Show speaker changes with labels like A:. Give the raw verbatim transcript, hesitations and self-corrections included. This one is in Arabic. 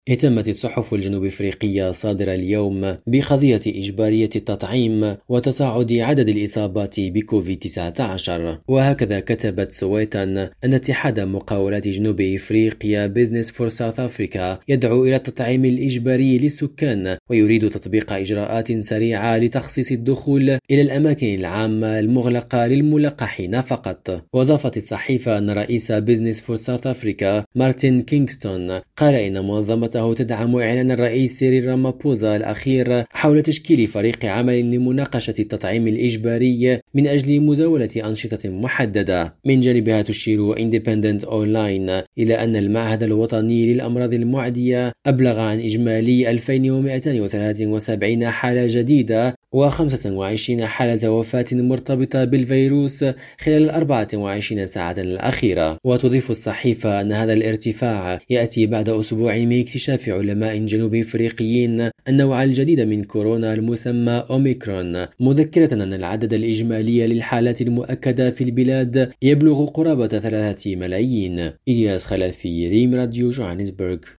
A: اهتمت الصحف الجنوب أفريقية صادرة اليوم بقضية إجبارية التطعيم وتصاعد عدد الإصابات بكوفيد تسعة عشر، وهكذا كتبت سويتا أن اتحاد مقاولات جنوب أفريقيا بيزنس فور ساوث أفريكا يدعو إلى التطعيم الإجباري للسكان ويريد تطبيق إجراءات سريعة لتخصيص الدخول إلى الأماكن العامة المغلقة للملقحين فقط. وأضافت الصحيفة أن رئيس بيزنس فور ساوث أفريكا مارتن كينغستون قال إن منظمة تدعم إعلان الرئيس سيريل رامابوزا الأخير حول تشكيل فريق عمل لمناقشة التطعيم الإجباري من أجل مزاولة أنشطة محددة. من جانبها تشير إندبندنت أونلاين إلى أن المعهد الوطني للأمراض المعدية أبلغ عن إجمالي ألفين ومئتين وثلاثة وسبعين حالة جديدة وخمسة وعشرين حالة وفاة مرتبطة بالفيروس خلال الأربعة وعشرين ساعة الأخيرة. وتضيف الصحيفة أن هذا الارتفاع يأتي بعد أسبوع من اكتشاف علماء جنوب أفريقيين النوع الجديد من كورونا المسمى أوميكرون، مذكرة أن العدد الإجمالي للحالات المؤكدة في البلاد يبلغ قرابة ثلاثة ملايين. إلياس خلفي، ريم راديو، جوهانسبرغ.